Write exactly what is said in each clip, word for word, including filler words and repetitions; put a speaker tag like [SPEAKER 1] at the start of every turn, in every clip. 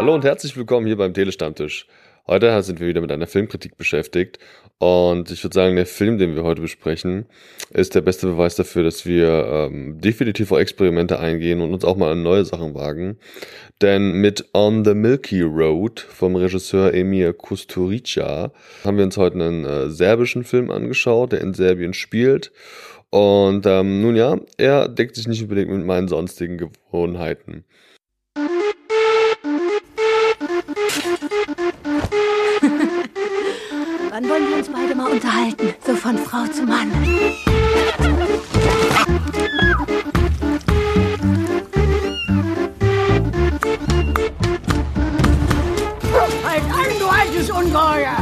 [SPEAKER 1] Hallo und herzlich willkommen hier beim Telestammtisch. Heute sind wir wieder mit einer Filmkritik beschäftigt und ich würde sagen, der Film, den wir heute besprechen, ist der beste Beweis dafür, dass wir ähm, definitiv auch Experimente eingehen und uns auch mal an neue Sachen wagen. Denn mit On the Milky Road vom Regisseur Emir Kusturica haben wir uns heute einen äh, serbischen Film angeschaut, der in Serbien spielt. Und ähm, nun ja, er deckt sich nicht unbedingt mit meinen sonstigen Gewohnheiten.
[SPEAKER 2] Wann wollen wir uns beide mal unterhalten? So von Frau zu Mann. Halt an, du altes Ungeheuer!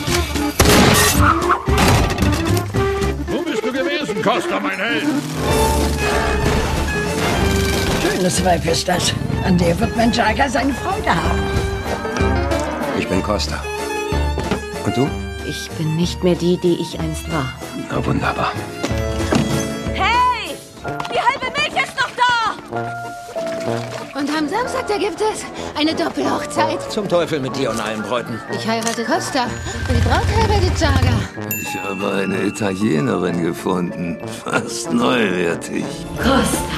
[SPEAKER 3] Wo bist du gewesen, Costa, mein Held?
[SPEAKER 2] Schönes Weib ist das. An der wird mein Jager seine Freude haben.
[SPEAKER 4] Ich bin Costa. Und du?
[SPEAKER 5] Ich bin nicht mehr die, die ich einst war.
[SPEAKER 4] Na wunderbar.
[SPEAKER 5] Hey! Die halbe Milch ist noch da!
[SPEAKER 2] Und am Samstag, da gibt es eine Doppelhochzeit.
[SPEAKER 4] Zum Teufel mit dir und allen Bräuten.
[SPEAKER 2] Ich heirate Costa und die Braut heiratet Jager.
[SPEAKER 6] Ich habe eine Italienerin gefunden. Fast neuwertig.
[SPEAKER 2] Costa.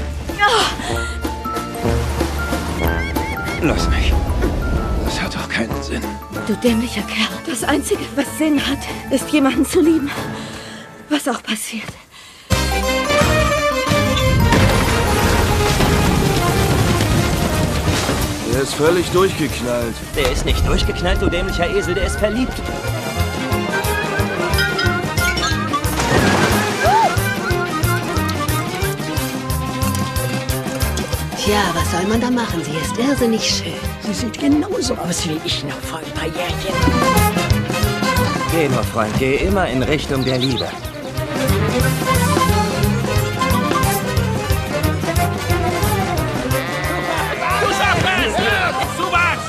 [SPEAKER 4] Lass mich. Das hat doch keinen Sinn.
[SPEAKER 5] Du dämlicher Kerl. Das Einzige, was Sinn hat, ist jemanden zu lieben. Was auch passiert.
[SPEAKER 6] Er ist völlig durchgeknallt.
[SPEAKER 7] Der ist nicht durchgeknallt, du dämlicher Esel, der ist verliebt.
[SPEAKER 5] Tja, was soll man da machen? Sie ist irrsinnig schön.
[SPEAKER 2] Sie sieht genauso aus wie ich noch vor ein paar Jährchen.
[SPEAKER 7] Geh nur, Freund, geh immer in Richtung der Liebe.
[SPEAKER 3] Du schaffst es! Subas!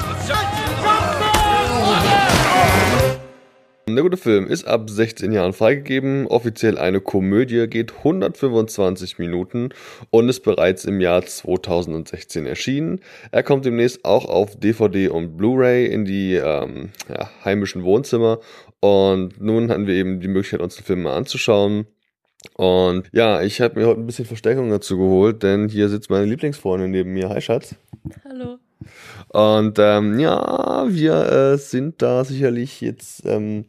[SPEAKER 1] Der gute Film ist ab sechzehn Jahren freigegeben, offiziell eine Komödie, geht hundertfünfundzwanzig Minuten und ist bereits im Jahr zweitausendsechzehn erschienen. Er kommt demnächst auch auf D V D und Blu-ray in die ähm, ja, heimischen Wohnzimmer und nun hatten wir eben die Möglichkeit, uns den Film mal anzuschauen. Und ja, ich habe mir heute ein bisschen Verstärkung dazu geholt, denn hier sitzt meine Lieblingsfreundin neben mir. Hi Schatz.
[SPEAKER 5] Hallo.
[SPEAKER 1] Und ähm, ja, wir äh, sind da sicherlich jetzt ähm,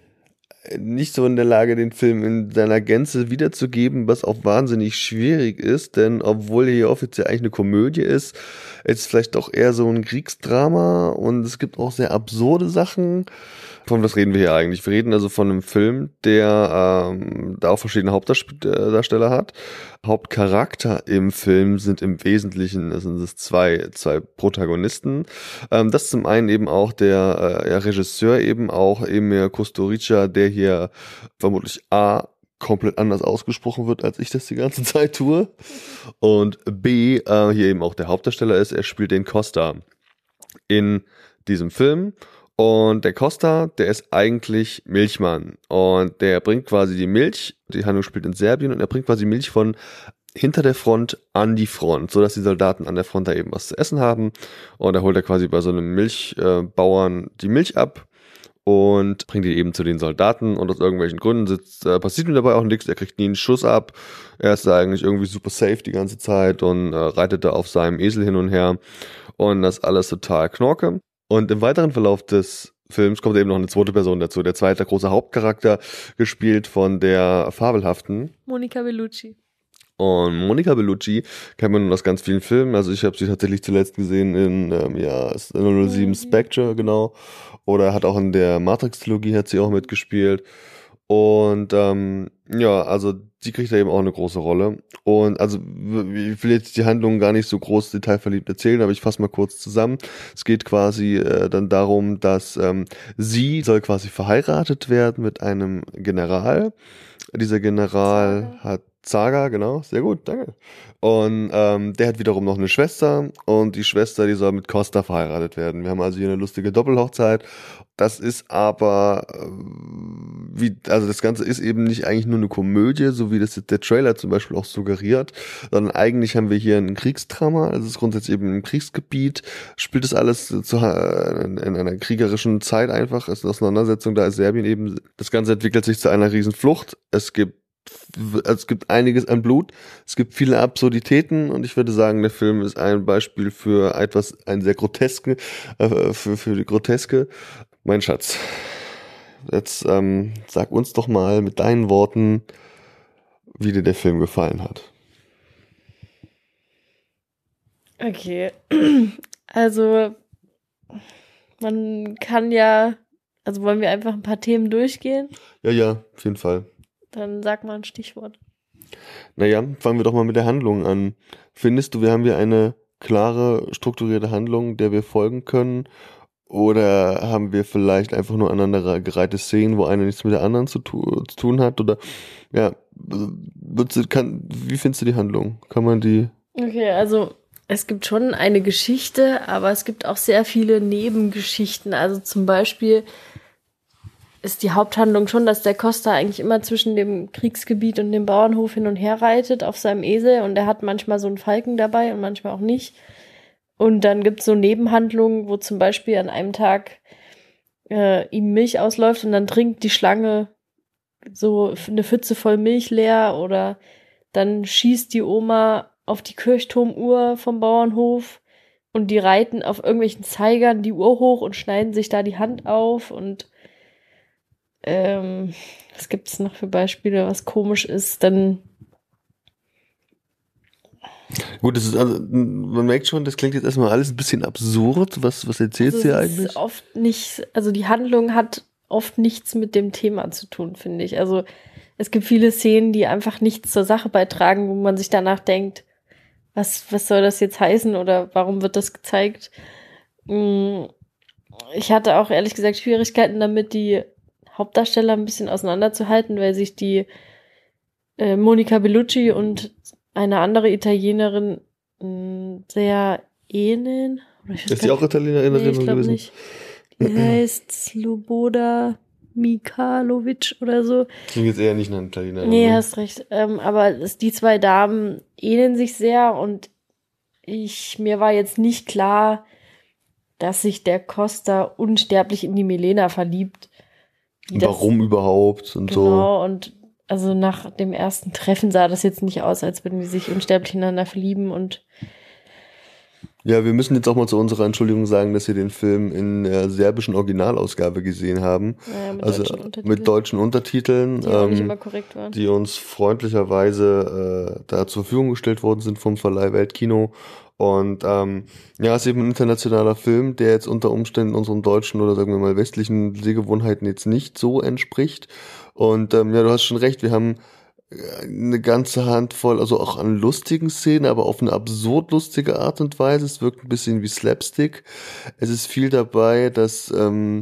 [SPEAKER 1] nicht so in der Lage, den Film in seiner Gänze wiederzugeben, was auch wahnsinnig schwierig ist, denn obwohl hier offiziell eigentlich eine Komödie ist, ist es vielleicht doch eher so ein Kriegsdrama und es gibt auch sehr absurde Sachen. Von was reden wir hier eigentlich? Wir reden also von einem Film, der ähm, da auch verschiedene Hauptdarsteller hat. Hauptcharakter im Film sind im Wesentlichen, das sind es zwei, zwei Protagonisten. Ähm, das ist zum einen eben auch der äh, ja, Regisseur eben auch, Emir Kusturica, der hier vermutlich A, komplett anders ausgesprochen wird, als ich das die ganze Zeit tue. Und B, äh, hier eben auch der Hauptdarsteller ist, er spielt den Costa in diesem Film. Und der Costa, der ist eigentlich Milchmann und der bringt quasi die Milch, die Handlung spielt in Serbien und er bringt quasi Milch von hinter der Front an die Front, sodass die Soldaten an der Front da eben was zu essen haben und da holt er quasi bei so einem Milchbauern die Milch ab und bringt die eben zu den Soldaten und aus irgendwelchen Gründen sitzt, äh, passiert ihm dabei auch nichts, er kriegt nie einen Schuss ab, er ist da eigentlich irgendwie super safe die ganze Zeit und äh, reitet da auf seinem Esel hin und her und das ist alles total Knorke. Und im weiteren Verlauf des Films kommt eben noch eine zweite Person dazu. Der zweite große Hauptcharakter, gespielt von der fabelhaften
[SPEAKER 5] Monica Bellucci.
[SPEAKER 1] Und Monica Bellucci kennt man aus ganz vielen Filmen. Also ich habe sie tatsächlich zuletzt gesehen in ähm, ja, null sieben Spectre, genau. Oder hat auch in der Matrix-Trilogie hat sie auch mitgespielt. Und ähm, ja, also die kriegt da eben auch eine große Rolle. Und also ich will jetzt die Handlung gar nicht so groß detailverliebt erzählen, aber ich fasse mal kurz zusammen. Es geht quasi äh, dann darum, dass ähm, sie soll quasi verheiratet werden mit einem General. Dieser General Zaga. hat Zaga, genau, sehr gut, danke. Und ähm, der hat wiederum noch eine Schwester und die Schwester, die soll mit Costa verheiratet werden. Wir haben also hier eine lustige Doppelhochzeit. Das ist aber, äh, wie, also das Ganze ist eben nicht eigentlich nur eine Komödie, so wie das jetzt der Trailer zum Beispiel auch suggeriert, sondern eigentlich haben wir hier ein Kriegsdrama, also es ist grundsätzlich eben im Kriegsgebiet, spielt das alles zu, in, in einer kriegerischen Zeit einfach, es ist eine Auseinandersetzung, da ist Serbien eben, das Ganze entwickelt sich zu einer Riesenflucht, es gibt es gibt einiges an Blut, es gibt viele Absurditäten und ich würde sagen, der Film ist ein Beispiel für etwas, ein sehr groteske, äh, für, für die Groteske. Mein Schatz, jetzt ähm, sag uns doch mal mit deinen Worten, wie dir der Film gefallen hat.
[SPEAKER 8] Okay, also man kann ja, also wollen wir einfach ein paar Themen durchgehen?
[SPEAKER 1] Ja, ja, auf jeden Fall.
[SPEAKER 8] Dann sag mal ein Stichwort.
[SPEAKER 1] Naja, fangen wir doch mal mit der Handlung an. Findest du, wir haben hier eine klare, strukturierte Handlung, der wir folgen können? Oder haben wir vielleicht einfach nur aneinandergereihte Szenen, wo eine nichts mit der anderen zu, tu- zu tun hat? Oder, ja, würdest du- kann, wie findest du die Handlung? Kann man die...
[SPEAKER 8] Okay, also es gibt schon eine Geschichte, aber es gibt auch sehr viele Nebengeschichten. Also zum Beispiel ist die Haupthandlung schon, dass der Costa eigentlich immer zwischen dem Kriegsgebiet und dem Bauernhof hin und her reitet auf seinem Esel und er hat manchmal so einen Falken dabei und manchmal auch nicht. Und dann gibt es so Nebenhandlungen, wo zum Beispiel an einem Tag äh, ihm Milch ausläuft und dann trinkt die Schlange so eine Pfütze voll Milch leer oder dann schießt die Oma auf die Kirchturmuhr vom Bauernhof und die reiten auf irgendwelchen Zeigern die Uhr hoch und schneiden sich da die Hand auf und Ähm, was gibt es noch für Beispiele, was komisch ist, dann...
[SPEAKER 1] Gut, das ist, also, man merkt schon, das klingt jetzt erstmal alles ein bisschen absurd. Was, was erzählst
[SPEAKER 8] also
[SPEAKER 1] du
[SPEAKER 8] es
[SPEAKER 1] eigentlich?
[SPEAKER 8] Ist oft nicht, also die Handlung hat oft nichts mit dem Thema zu tun, finde ich. Also es gibt viele Szenen, die einfach nichts zur Sache beitragen, wo man sich danach denkt, was, was soll das jetzt heißen oder warum wird das gezeigt? Ich hatte auch ehrlich gesagt Schwierigkeiten damit, die Hauptdarsteller ein bisschen auseinanderzuhalten, weil sich die äh, Monica Bellucci und eine andere Italienerin mh, sehr ähneln.
[SPEAKER 1] Ist die auch Italienerin
[SPEAKER 8] nee, ich glaube
[SPEAKER 1] gewesen?
[SPEAKER 8] nicht. Die heißt Sloboda Mikalovic oder so.
[SPEAKER 1] Klingt jetzt eher nicht nach Italienerin.
[SPEAKER 8] Nee,
[SPEAKER 1] ne?
[SPEAKER 8] hast recht. Ähm, aber es, die zwei Damen ähneln sich sehr und ich mir war jetzt nicht klar, dass sich der Costa unsterblich in die Milena verliebt. Wie das-
[SPEAKER 1] Warum überhaupt und so.
[SPEAKER 8] Genau, und also nach dem ersten Treffen sah das jetzt nicht aus, als würden die sich unsterblich ineinander verlieben und
[SPEAKER 1] Ja, wir müssen jetzt auch mal zu unserer Entschuldigung sagen, dass wir den Film in der serbischen Originalausgabe gesehen haben.
[SPEAKER 8] naja, mit
[SPEAKER 1] Also
[SPEAKER 8] deutschen Untertiteln,
[SPEAKER 1] mit deutschen Untertiteln,
[SPEAKER 8] die auch nicht
[SPEAKER 1] ähm,
[SPEAKER 8] immer korrekt waren.
[SPEAKER 1] die uns freundlicherweise äh, da zur Verfügung gestellt worden sind vom Verleih Weltkino. Und ähm, ja, es ist eben ein internationaler Film, der jetzt unter Umständen unseren deutschen oder sagen wir mal westlichen Sehgewohnheiten jetzt nicht so entspricht. Und ähm, ja, du hast schon recht, wir haben eine ganze Handvoll, also auch an lustigen Szenen, aber auf eine absurd lustige Art und Weise. Es wirkt ein bisschen wie Slapstick. Es ist viel dabei, dass ähm,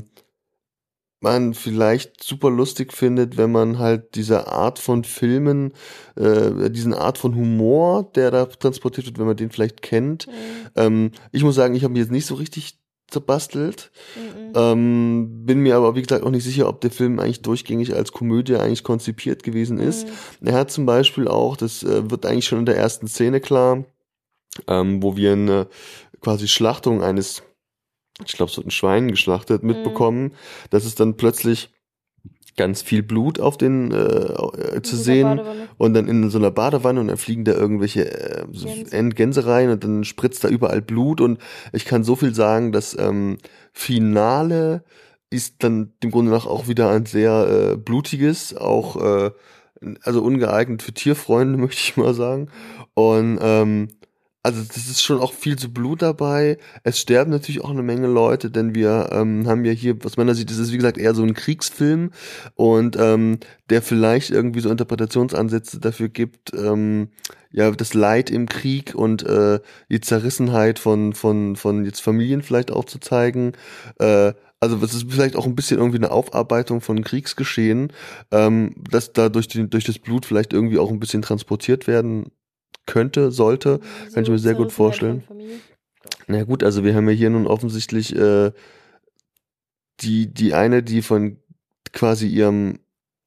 [SPEAKER 1] man vielleicht super lustig findet, wenn man halt diese Art von Filmen, äh, diesen Art von Humor, der da transportiert wird, wenn man den vielleicht kennt.
[SPEAKER 8] Mhm.
[SPEAKER 1] Ähm, ich muss sagen, ich habe mich jetzt nicht so richtig zerbastelt.
[SPEAKER 8] Mhm.
[SPEAKER 1] Ähm, bin mir aber, wie gesagt, auch nicht sicher, ob der Film eigentlich durchgängig als Komödie eigentlich konzipiert gewesen ist.
[SPEAKER 8] Mhm.
[SPEAKER 1] Er hat zum Beispiel auch, das äh, wird eigentlich schon in der ersten Szene klar, ähm, wo wir eine quasi Schlachtung eines, ich glaube, so ein Schwein geschlachtet mitbekommen, dass es dann plötzlich ganz viel Blut auf den äh, äh, zu
[SPEAKER 8] In so einer
[SPEAKER 1] sehen
[SPEAKER 8] Badewanne.
[SPEAKER 1] und dann in so einer Badewanne und dann fliegen da irgendwelche äh, so
[SPEAKER 8] Gänse.
[SPEAKER 1] Gänse rein und dann spritzt da überall Blut und ich kann so viel sagen, das ähm, Finale ist dann dem Grunde nach auch wieder ein sehr äh, blutiges, auch äh, also ungeeignet für Tierfreunde, möchte ich mal sagen. Und ähm, also das ist schon auch viel zu Blut dabei. Es sterben natürlich auch eine Menge Leute, denn wir ähm, haben ja hier, was man da sieht, das ist wie gesagt eher so ein Kriegsfilm und ähm, der vielleicht irgendwie so Interpretationsansätze dafür gibt, ähm, ja, das Leid im Krieg und äh, die Zerrissenheit von von von jetzt Familien vielleicht auch zu zeigen. Äh, also es ist vielleicht auch ein bisschen irgendwie eine Aufarbeitung von Kriegsgeschehen, ähm, dass da durch, die, durch das Blut vielleicht irgendwie auch ein bisschen transportiert werden könnte, sollte, kann ich mir sehr gut vorstellen. Na gut, also wir haben ja hier nun offensichtlich äh, die die eine, die von quasi ihrem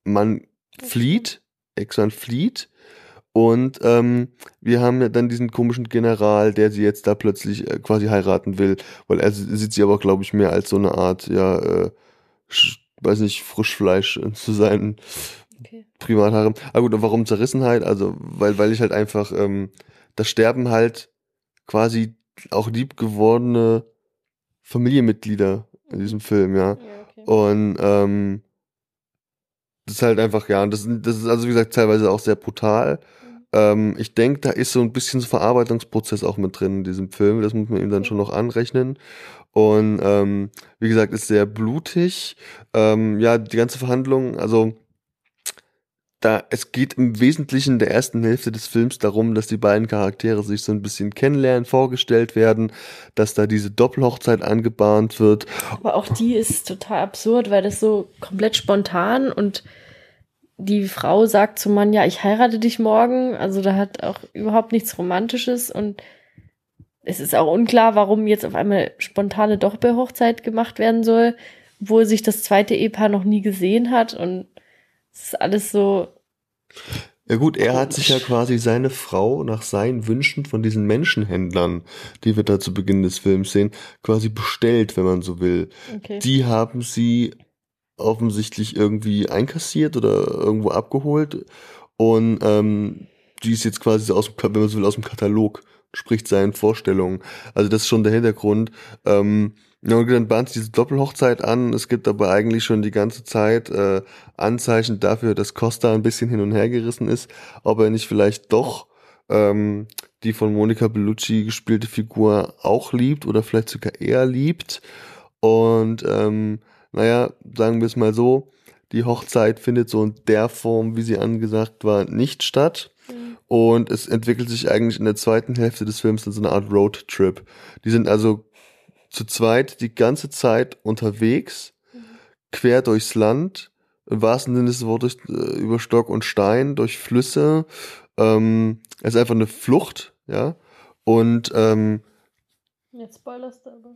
[SPEAKER 1] Mann flieht, Ex-Mann flieht. Und ähm, wir haben ja dann diesen komischen General, der sie jetzt da plötzlich äh, quasi heiraten will, weil er sieht sie aber, glaube ich, mehr als so eine Art, ja, äh, sch- weiß nicht, Frischfleisch äh, zu sein.
[SPEAKER 8] Okay.
[SPEAKER 1] Privatharem. Aber gut, und warum Zerrissenheit? Also, weil, weil ich halt einfach, ähm, da sterben halt quasi auch liebgewordene Familienmitglieder in diesem Film, ja.
[SPEAKER 8] Ja, okay.
[SPEAKER 1] Und ähm, das ist halt einfach, ja, und das, das ist also wie gesagt teilweise auch sehr brutal. Ähm, ich denke, da ist so ein bisschen so Verarbeitungsprozess auch mit drin in diesem Film. Das muss man ihm dann schon noch anrechnen. Und ähm, wie gesagt, ist sehr blutig. Ähm, ja, die ganze Verhandlung, also da, es geht im Wesentlichen in der ersten Hälfte des Films darum, dass die beiden Charaktere sich so ein bisschen kennenlernen, vorgestellt werden, dass da diese Doppelhochzeit angebahnt wird.
[SPEAKER 8] Aber auch die ist total absurd, weil das so komplett spontan und die Frau sagt zum Mann, ja, ich heirate dich morgen. Also da hat auch überhaupt nichts Romantisches und es ist auch unklar, warum jetzt auf einmal spontane Doppelhochzeit gemacht werden soll, obwohl sich das zweite Ehepaar noch nie gesehen hat und es ist alles so.
[SPEAKER 1] Ja gut, er hat sich ja quasi seine Frau nach seinen Wünschen von diesen Menschenhändlern, die wir da zu Beginn des Films sehen, quasi bestellt, wenn man so will.
[SPEAKER 8] Okay.
[SPEAKER 1] Die haben sie offensichtlich irgendwie einkassiert oder irgendwo abgeholt und ähm, die ist jetzt quasi so aus dem, wenn man so will, aus dem Katalog, spricht seinen Vorstellungen. Also das ist schon der Hintergrund. Ähm, ja, und dann bahnt sich diese Doppelhochzeit an. Es gibt aber eigentlich schon die ganze Zeit äh, Anzeichen dafür, dass Costa ein bisschen hin und her gerissen ist, ob er nicht vielleicht doch ähm, die von Monica Bellucci gespielte Figur auch liebt oder vielleicht sogar eher liebt. Und ähm, naja, sagen wir es mal so, die Hochzeit findet so in der Form, wie sie angesagt war, nicht statt. Mhm. Und es entwickelt sich eigentlich in der zweiten Hälfte des Films in so eine Art Roadtrip. Die sind also zu zweit die ganze Zeit unterwegs, mhm. quer durchs Land, im wahrsten Sinne des Wortes äh, über Stock und Stein, durch Flüsse. Ähm, es ist einfach eine Flucht, ja. Und ähm,
[SPEAKER 8] jetzt spoilerst du aber.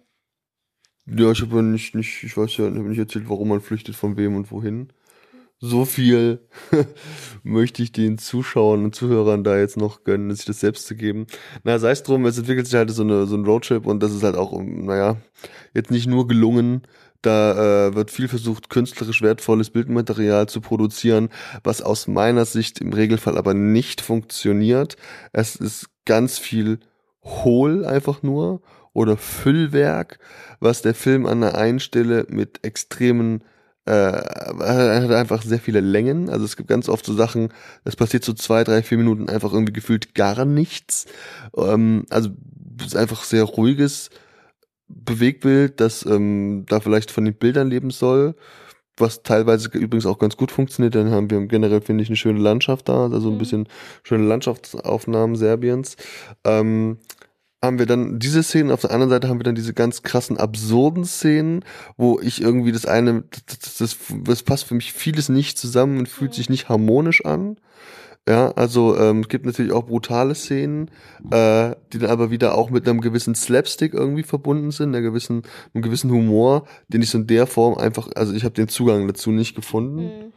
[SPEAKER 1] Ja, ich habe nicht, nicht, ich weiß ja, habe nicht erzählt, warum man flüchtet, von wem und wohin. So viel möchte ich den Zuschauern und Zuhörern da jetzt noch gönnen, sich das selbst zu geben. Na, sei es drum, es entwickelt sich halt so eine so ein Roadtrip und das ist halt auch, naja, jetzt nicht nur gelungen. Da äh, wird viel versucht, künstlerisch wertvolles Bildmaterial zu produzieren, was aus meiner Sicht im Regelfall aber nicht funktioniert. Es ist ganz viel hohl einfach nur oder Füllwerk, was der Film an der einen Stelle mit extremen äh, hat einfach sehr viele Längen. Also es gibt ganz oft so Sachen, es passiert so zwei, drei, vier Minuten einfach irgendwie gefühlt gar nichts. Ähm, also es ist einfach sehr ruhiges Bewegtbild, das ähm, da vielleicht von den Bildern leben soll, was teilweise übrigens auch ganz gut funktioniert. Dann haben wir generell, finde ich, eine schöne Landschaft da, also ein bisschen schöne Landschaftsaufnahmen Serbiens. Ähm, haben wir dann diese Szenen, auf der anderen Seite haben wir dann diese ganz krassen, absurden Szenen, wo ich irgendwie das eine, das, das, das passt für mich vieles nicht zusammen und fühlt sich nicht harmonisch an. Ja, also ähm, es gibt natürlich auch brutale Szenen, äh, die dann aber wieder auch mit einem gewissen Slapstick irgendwie verbunden sind, einer gewissen, einem gewissen Humor, den ich so in der Form einfach, also ich habe den Zugang dazu nicht gefunden. Mhm.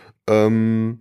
[SPEAKER 1] Ähm,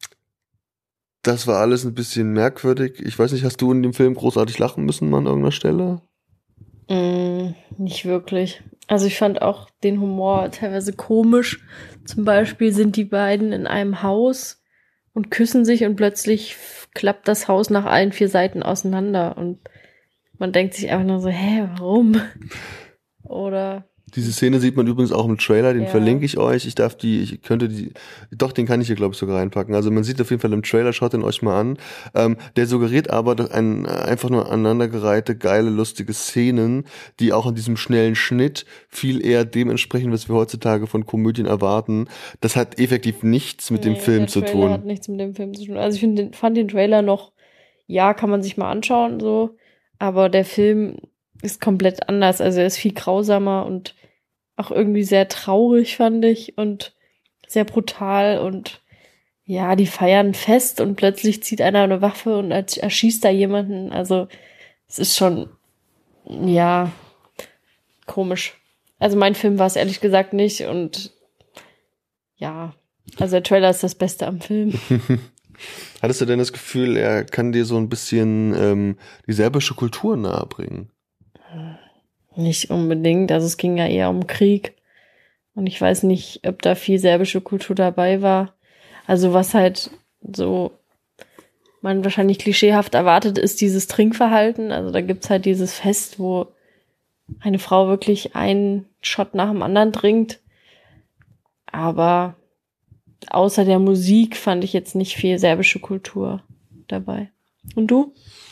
[SPEAKER 1] Das war alles ein bisschen merkwürdig. Ich weiß nicht, hast du in dem Film großartig lachen müssen an irgendeiner Stelle?
[SPEAKER 8] Mm, nicht wirklich. Also ich fand auch den Humor teilweise komisch. Zum Beispiel sind die beiden in einem Haus und küssen sich und plötzlich klappt das Haus nach allen vier Seiten auseinander und man denkt sich einfach nur so, hä, warum? Oder...
[SPEAKER 1] Diese Szene sieht man übrigens auch im Trailer, den
[SPEAKER 8] ja.
[SPEAKER 1] verlinke ich euch. Ich darf die, ich könnte die, doch, den kann ich hier, glaube ich, sogar reinpacken. Also man sieht auf jeden Fall im Trailer, schaut den euch mal an. Ähm, der suggeriert aber ein, einfach nur aneinandergereihte, geile, lustige Szenen, die auch in diesem schnellen Schnitt viel eher dem entsprechen, was wir heutzutage von Komödien erwarten. Das hat effektiv nichts mit nee, dem Film zu tun. Der Trailer
[SPEAKER 8] hat nichts mit dem Film zu tun. Also ich find, fand den Trailer noch, ja, kann man sich mal anschauen, so. Aber der Film ist komplett anders. Also er ist viel grausamer und auch irgendwie sehr traurig, fand ich, und sehr brutal und ja, die feiern fest und plötzlich zieht einer eine Waffe und erschießt da jemanden. Also es ist schon, ja, komisch. Also mein Film war es ehrlich gesagt nicht und ja, Also der Trailer ist das Beste am Film.
[SPEAKER 1] Hattest du denn das Gefühl, er kann dir so ein bisschen ähm, die serbische Kultur nahebringen?
[SPEAKER 8] Nicht unbedingt, also es ging ja eher um Krieg. Und ich weiß nicht, ob da viel serbische Kultur dabei war. Also was halt so man wahrscheinlich klischeehaft erwartet, ist dieses Trinkverhalten. Also da gibt's halt dieses Fest, wo eine Frau wirklich einen Shot nach dem anderen trinkt. Aber außer der Musik fand ich jetzt nicht viel serbische Kultur dabei. Und du?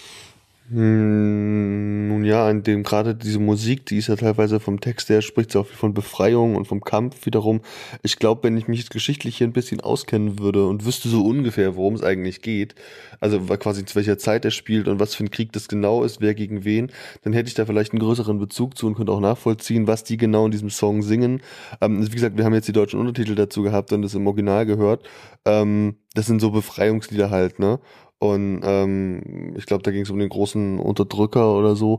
[SPEAKER 1] Hm, nun ja, in dem gerade diese Musik, die ist ja teilweise vom Text her, spricht sie auch viel von Befreiung und vom Kampf wiederum. Ich glaube, wenn ich mich jetzt geschichtlich hier ein bisschen auskennen würde und wüsste so ungefähr, worum es eigentlich geht, also quasi zu welcher Zeit er spielt und was für ein Krieg das genau ist, wer gegen wen, dann hätte ich da vielleicht einen größeren Bezug zu und könnte auch nachvollziehen, was die genau in diesem Song singen. Ähm, wie gesagt, wir haben jetzt die deutschen Untertitel dazu gehabt und das im Original gehört. Ähm, das sind so Befreiungslieder halt, ne? Und ähm, ich glaube, da ging es um den großen Unterdrücker oder so.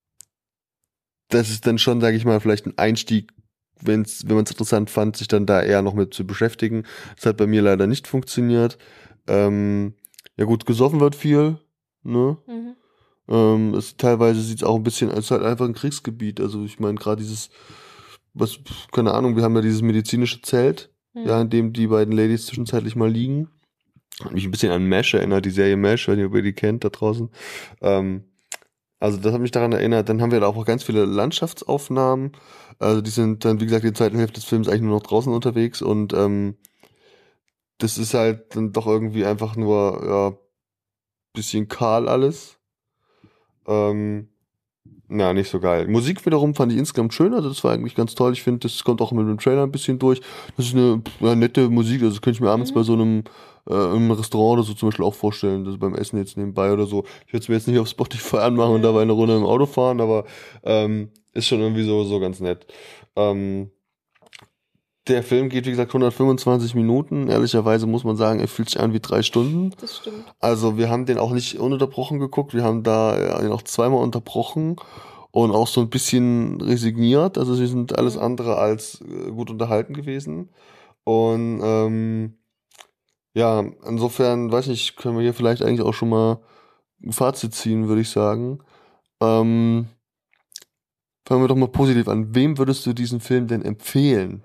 [SPEAKER 1] Das ist dann schon, sage ich mal, vielleicht ein Einstieg, wenn's, wenn man es interessant fand, sich dann da eher noch mit zu beschäftigen. Das hat bei mir leider nicht funktioniert. Ähm, ja gut, gesoffen wird viel, ne? Mhm. Ähm, es, teilweise sieht es auch ein bisschen, es ist halt einfach ein Kriegsgebiet. Also ich meine, gerade dieses, was, keine Ahnung, wir haben ja dieses medizinische Zelt, mhm. ja, in dem die beiden Ladies zwischenzeitlich mal liegen. Hat mich ein bisschen an MASH erinnert, die Serie MASH, wenn ihr über die kennt da draußen. Ähm, also das hat mich daran erinnert. Dann haben wir da auch ganz viele Landschaftsaufnahmen. Also die sind dann, wie gesagt, die zweite Hälfte des Films eigentlich nur noch draußen unterwegs und ähm, das ist halt dann doch irgendwie einfach nur, ja, bisschen kahl alles. Ähm, na, nicht so geil. Musik wiederum fand ich insgesamt schön, also das war eigentlich ganz toll. Ich finde, das kommt auch mit dem Trailer ein bisschen durch. Das ist eine ja, nette Musik, also das könnte ich mir abends mhm. bei so einem äh, im Restaurant oder so zum Beispiel auch vorstellen, also beim Essen jetzt nebenbei oder so. Ich würde es mir jetzt nicht auf Spotify anmachen und dabei eine Runde im Auto fahren, aber ähm, ist schon irgendwie so, so ganz nett. Ähm, der Film geht, wie gesagt, hundertfünfundzwanzig Minuten. Ehrlicherweise muss man sagen, er fühlt sich an wie drei Stunden.
[SPEAKER 8] Das stimmt.
[SPEAKER 1] Also wir haben den auch nicht ununterbrochen geguckt. Wir haben da ja, den auch zweimal unterbrochen und auch so ein bisschen resigniert. Also wir sind alles andere als äh, gut unterhalten gewesen. Und ähm, ja, insofern, weiß nicht, können wir hier vielleicht eigentlich auch schon mal ein Fazit ziehen, würde ich sagen. Ähm, fangen wir doch mal positiv an. Wem würdest du diesen Film denn empfehlen?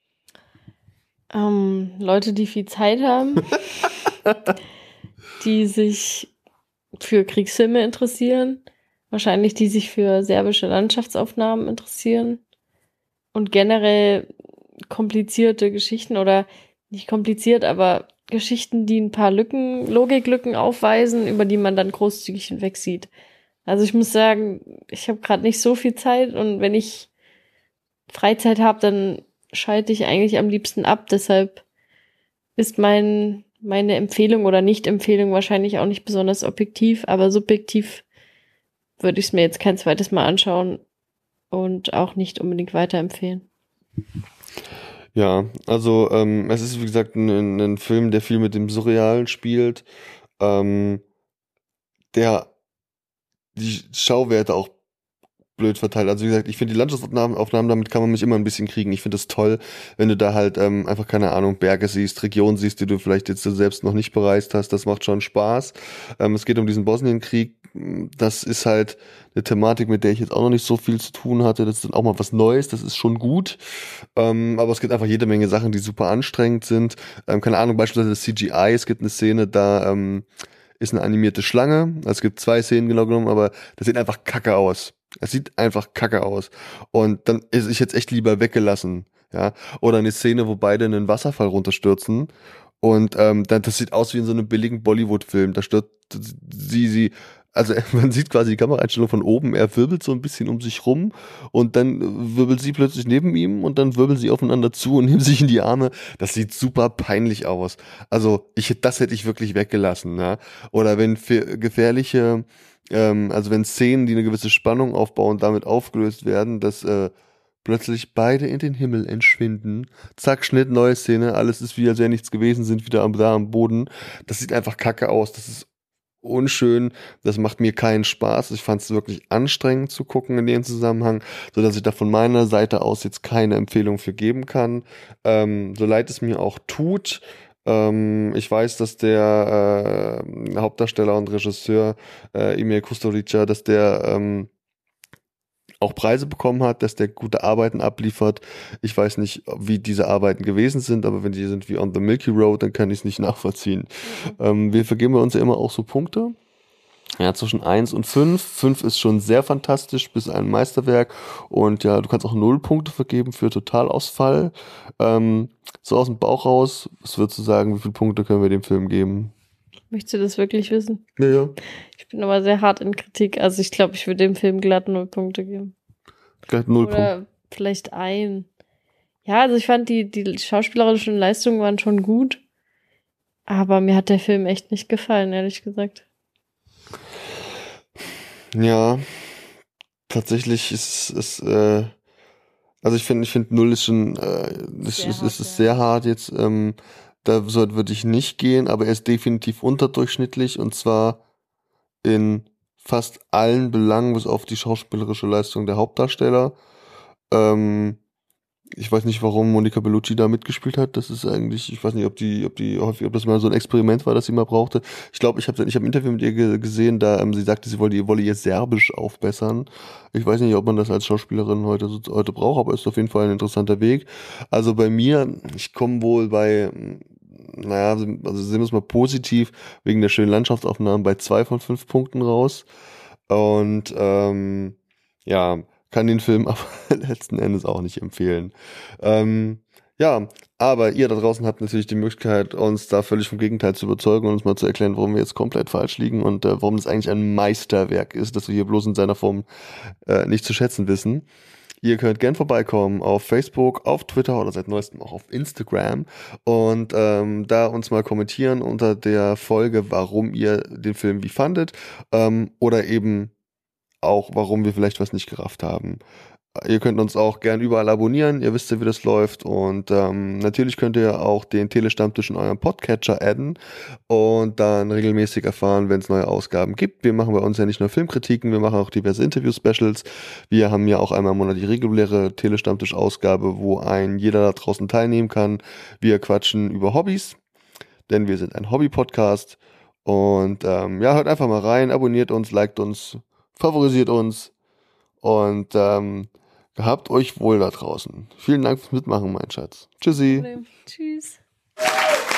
[SPEAKER 8] Ähm, Leute, die viel Zeit haben, die sich für Kriegsfilme interessieren, wahrscheinlich die sich für serbische Landschaftsaufnahmen interessieren und generell komplizierte Geschichten oder nicht kompliziert, aber Geschichten, die ein paar Lücken, Logiklücken aufweisen, über die man dann großzügig hinwegsieht. Also ich muss sagen, ich habe gerade nicht so viel Zeit und wenn ich Freizeit habe, dann schalte ich eigentlich am liebsten ab. Deshalb ist mein meine Empfehlung oder Nicht-Empfehlung wahrscheinlich auch nicht besonders objektiv, aber subjektiv würde ich es mir jetzt kein zweites Mal anschauen und auch nicht unbedingt weiterempfehlen.
[SPEAKER 1] Ja, also ähm, es ist wie gesagt ein, ein Film, der viel mit dem Surrealen spielt, ähm, der die Schauwerte auch blöd verteilt. Also wie gesagt, ich finde die Landschaftsaufnahmen, Aufnahmen, damit kann man mich immer ein bisschen kriegen. Ich finde es toll, wenn du da halt ähm, einfach, keine Ahnung, Berge siehst, Regionen siehst, die du vielleicht jetzt selbst noch nicht bereist hast. Das macht schon Spaß. Ähm, es geht um diesen Bosnienkrieg. Das ist halt eine Thematik, mit der ich jetzt auch noch nicht so viel zu tun hatte. Das ist dann auch mal was Neues, das ist schon gut. Ähm, aber es gibt einfach jede Menge Sachen, die super anstrengend sind. Ähm, keine Ahnung, beispielsweise das C G I. Es gibt eine Szene, da ähm, ist eine animierte Schlange. Also es gibt zwei Szenen genau genommen, aber das sieht einfach kacke aus. Es sieht einfach kacke aus. Und dann ist ich jetzt echt lieber weggelassen. Ja? Oder eine Szene, wo beide in einen Wasserfall runterstürzen. Und ähm, dann, das sieht aus wie in so einem billigen Bollywood-Film. Da stürzt sie, sie, also man sieht quasi die Kameraeinstellung von oben, er wirbelt so ein bisschen um sich rum und dann wirbelt sie plötzlich neben ihm und dann wirbeln sie aufeinander zu und nehmen sich in die Arme. Das sieht super peinlich aus. Also ich, das hätte ich wirklich weggelassen. Ja? Oder wenn für gefährliche Ähm, also wenn Szenen, die eine gewisse Spannung aufbauen, damit aufgelöst werden, dass äh, plötzlich beide in den Himmel entschwinden. Zack, Schnitt, neue Szene, alles ist wie, als wäre nichts gewesen, sind wieder am, da am Boden. Das sieht einfach kacke aus. Das ist unschön. Das macht mir keinen Spaß. Ich fand es wirklich anstrengend zu gucken in dem Zusammenhang, sodass ich da von meiner Seite aus jetzt keine Empfehlung für geben kann. Ähm, so leid es mir auch tut. Ähm, ich weiß, dass der äh, Hauptdarsteller und Regisseur äh, Emil Kusturica, dass der ähm, auch Preise bekommen hat, dass der gute Arbeiten abliefert. Ich weiß nicht, wie diese Arbeiten gewesen sind, aber wenn die sind wie On the Milky Road, dann kann ich es nicht nachvollziehen. Mhm. Ähm, wir vergeben bei uns ja immer auch so Punkte. Ja, zwischen eins und fünf. fünf ist schon sehr fantastisch, bis ein Meisterwerk. Und ja, du kannst auch null Punkte vergeben für Totalausfall. Ähm, so aus dem Bauch raus, was würdest du sagen, wie viele Punkte können wir dem Film geben?
[SPEAKER 8] Möchtest du das wirklich wissen?
[SPEAKER 1] Ja, ja.
[SPEAKER 8] Ich bin aber sehr hart in Kritik. Also ich glaube, ich würde dem Film glatt null Punkte geben.
[SPEAKER 1] Glatt null Punkte.
[SPEAKER 8] Oder vielleicht ein. Ja, also ich fand, die, die schauspielerischen Leistungen waren schon gut. Aber mir hat der Film echt nicht gefallen, ehrlich gesagt.
[SPEAKER 1] Ja, tatsächlich ist es, äh, also ich finde, ich finde null ist schon, äh, ist, ist, ist, ist sehr hart jetzt, ähm, da so würde ich nicht gehen, aber er ist definitiv unterdurchschnittlich und zwar in fast allen Belangen, bis auf die schauspielerische Leistung der Hauptdarsteller. Ähm, ich weiß nicht, warum Monica Bellucci da mitgespielt hat. Das ist eigentlich, ich weiß nicht, ob die, ob die häufig, ob das mal so ein Experiment war, das sie mal brauchte. Ich glaube, ich habe ich hab ein Interview mit ihr ge- gesehen, da ähm, sie sagte, sie wolle, wolle ihr Serbisch aufbessern. Ich weiß nicht, ob man das als Schauspielerin heute heute braucht, aber ist auf jeden Fall ein interessanter Weg. Also bei mir, ich komme wohl bei, naja, also sehen wir es mal positiv, wegen der schönen Landschaftsaufnahmen bei zwei von fünf Punkten raus. Und ähm, ja, kann den Film aber letzten Endes auch nicht empfehlen. Ähm, ja, aber ihr da draußen habt natürlich die Möglichkeit, uns da völlig vom Gegenteil zu überzeugen und uns mal zu erklären, warum wir jetzt komplett falsch liegen und äh, warum das eigentlich ein Meisterwerk ist, das wir hier bloß in seiner Form äh, nicht zu schätzen wissen. Ihr könnt gern vorbeikommen auf Facebook, auf Twitter oder seit neuestem auch auf Instagram und ähm, da uns mal kommentieren unter der Folge, warum ihr den Film wie fandet ähm, oder eben auch, warum wir vielleicht was nicht gerafft haben. Ihr könnt uns auch gern überall abonnieren, ihr wisst ja, wie das läuft und ähm, natürlich könnt ihr auch den Telestammtisch in eurem Podcatcher adden und dann regelmäßig erfahren, wenn es neue Ausgaben gibt. Wir machen bei uns ja nicht nur Filmkritiken, wir machen auch diverse Interview-Specials. Wir haben ja auch einmal im Monat die reguläre Telestammtisch-Ausgabe, wo ein jeder da draußen teilnehmen kann. Wir quatschen über Hobbys, denn wir sind ein Hobby-Podcast und ähm, ja, hört einfach mal rein, abonniert uns, liked uns, favorisiert uns und ähm, gehabt euch wohl da draußen. Vielen Dank fürs Mitmachen, mein Schatz. Tschüssi.
[SPEAKER 8] Tschüss.